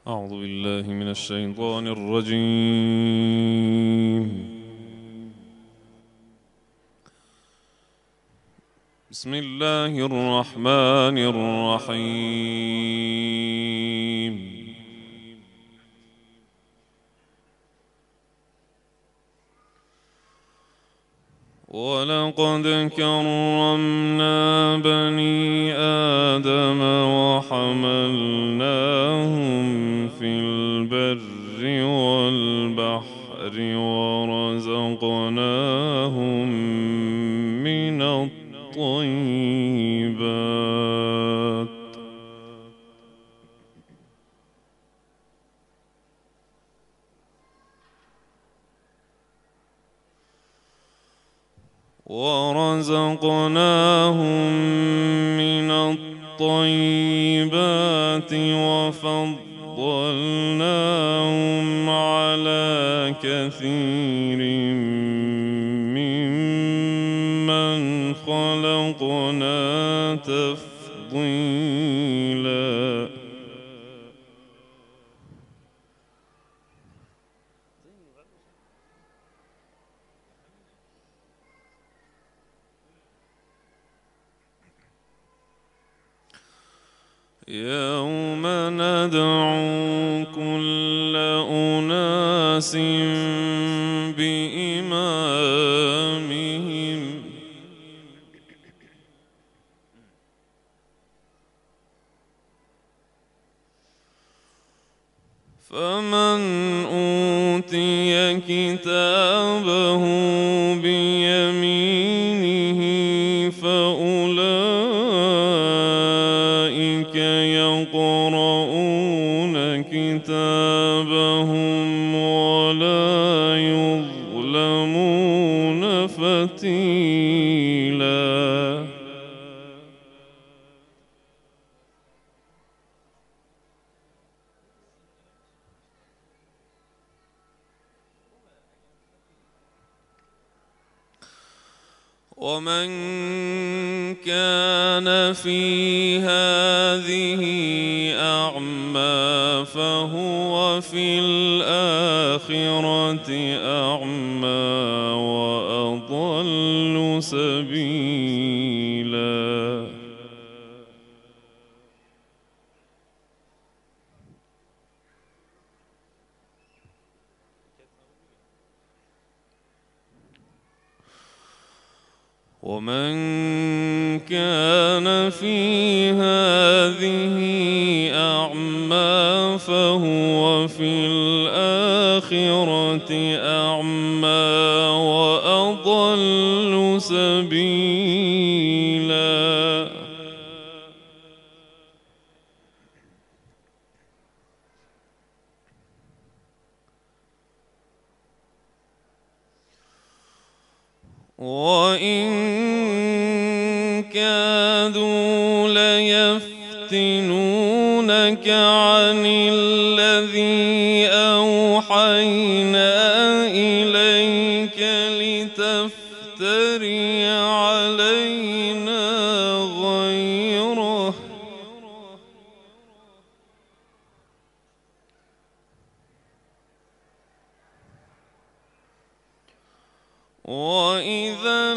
أعوذ بالله من الشيطان الرجيم. بسم الله الرحمن الرحيم. ولقد كرمنا بني آدم وحملناهم في البر والبحر ورزقناهم من الطيبات وفضلناهم على كثير ممن خلقنا تفضيلا. يوم ندعو كل أناس بإمامهم فمن أوتي كتابه بيمينه فأولئك يقرؤون كتابهم ولا يظلمون فتيلا. ومن كان في هذه أعمى فهو في الآخرة أعمى وأضل سبيلا. ومن كان في هذه أعمى فهو في الآخرة أعمى وأضل سبيلا. وإن كادوا ليفتنونك عن الذي أوحينا إليك لتفتري علينا غيره وإذا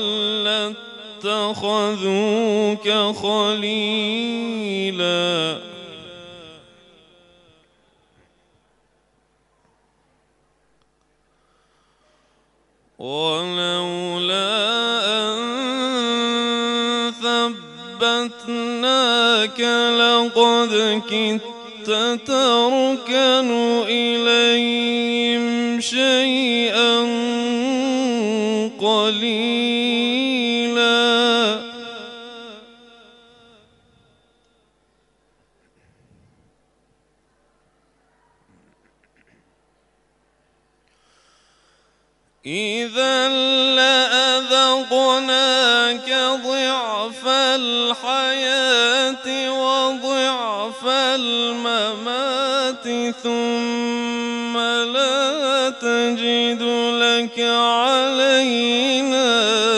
لاتخذوك خليلا. ولولا أن ثبتناك لقد كدت تركن إليهم شيئا قليلا. إذا لأذقناك ضعف الحياة وضعف الممات ثم لا تجد لك علينا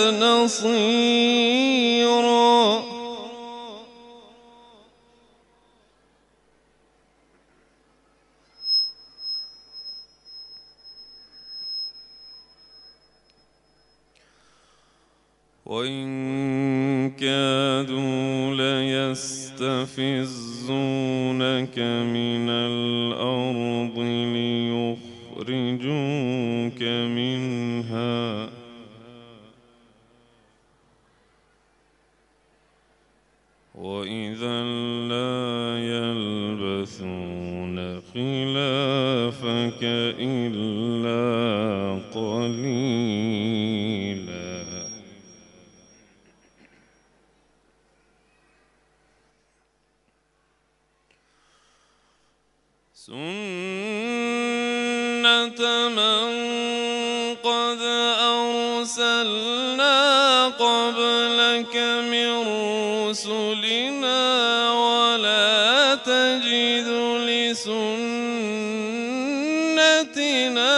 نصيرا. وإن كادوا ليستفزونك من الأرض ليخرجوك منها وإذا لا يلبثون خلافك إلا قليلا. سنة من قد أرسلنا قبلك من رسلنا ولا تجد لسنتنا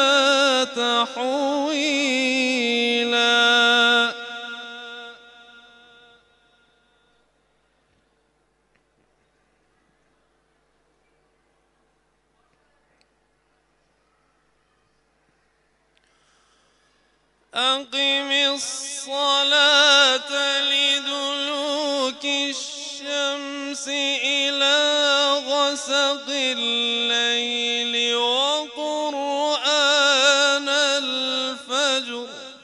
تحويلا. أقم الصلاة لدلوك الشمس إلى غسق الليل وقرآن الفجر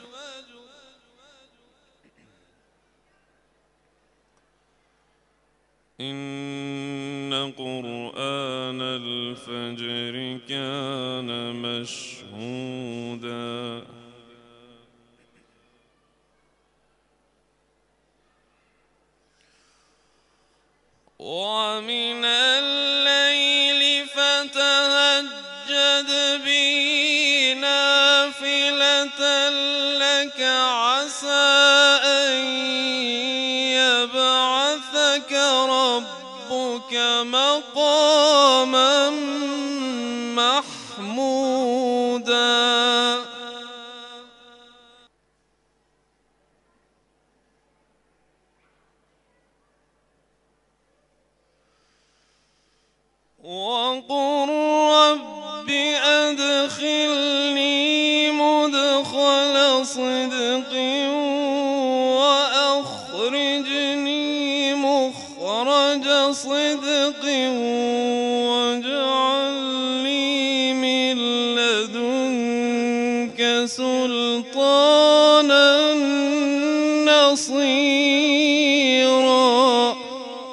إن قرآن الفجر كان مشهودا. ومن الليل فتهجد به نافلة لك عسى أن يبعثك ربك مقاما محمودا. وقل رب أدخلني مدخل صدق وأخرجني مخرج صدق واجعل لي من لدنك سلطانا نصيرا.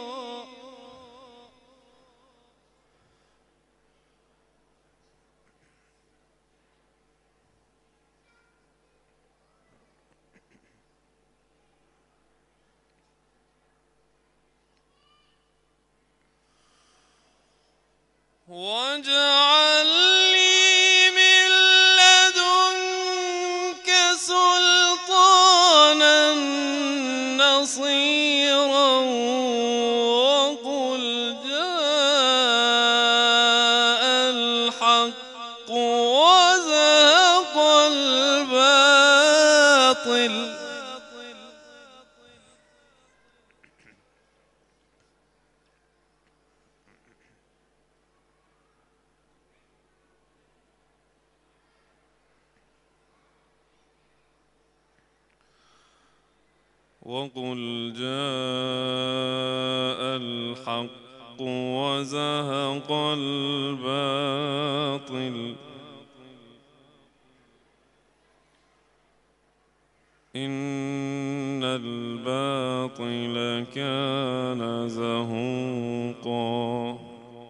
واجعل لي من لدنك سلطانا نصيرا. وقل جاء الحق وزهق الباطل وقل جاء الحق وزهق الباطل إن الباطل كان زهوقا.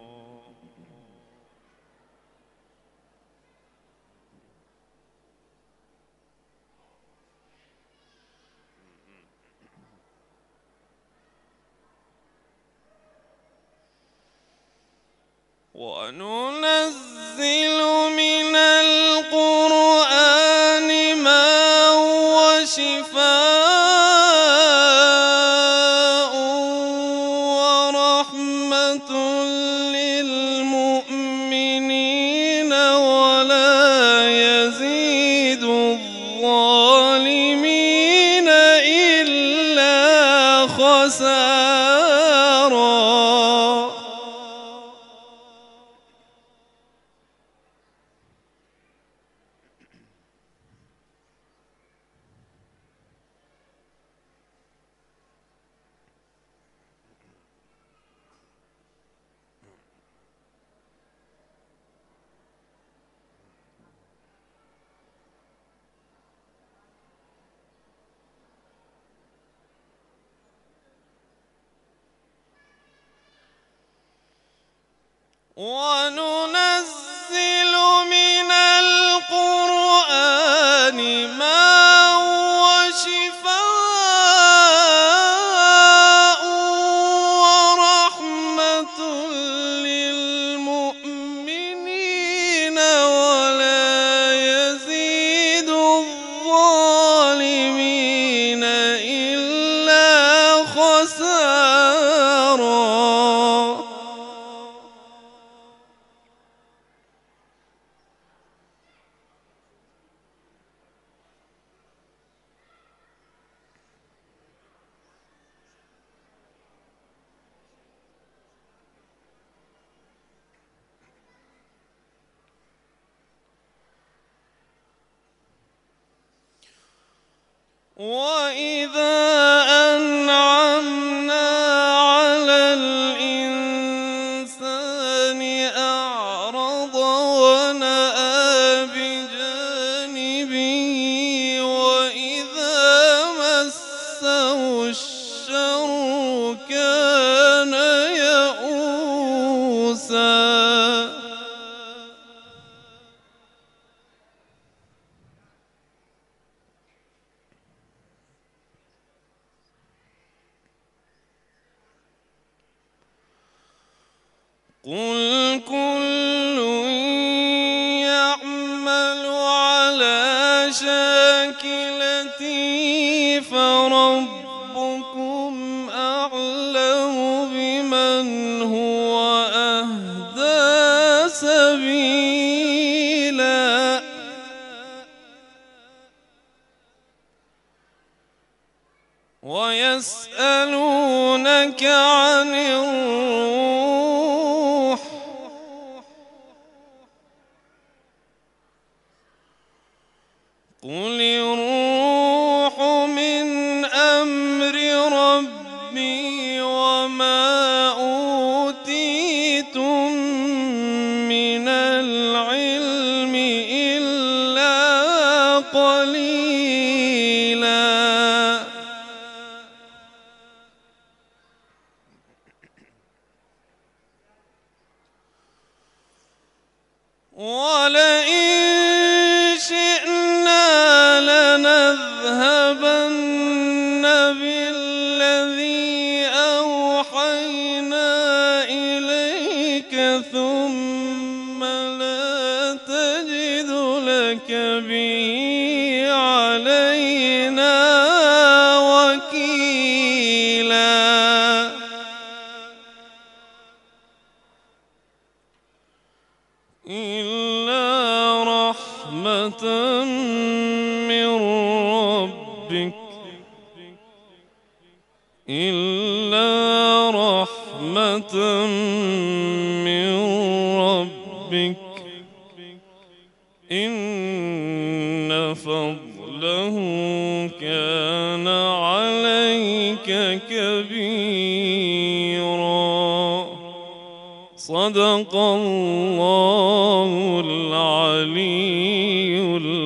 وننزل من القرآن ما هو شفاء ورحمة للمؤمنين ولا يزيد الظالمين إلا خسارا. وننزل من القرآن ما هو شفاء ورحمة للمؤمنين ولا يزيد الظالمين إلا خسارا. وإذا أنعمنا على الإنسان أعرض ونأى بجانبه وإذا مسه الشر كان يئوسا. قل كل يعمل على شاكلته فربكم أعلم بمن هو أهدى سبيلا. ويسألونك عن الروح قل الروح من أمر ربي وما أوتيتم من العلم إلا قليلا. ولئن شئنا لنذهبن بالذي أوحينا إليك ثم لا تجد لك به علينا وكيلا. إلا رحمة من ربك إلا رحمة من ربك إن فضله كان عليك كبيرا. صدق الله العلي العظيم.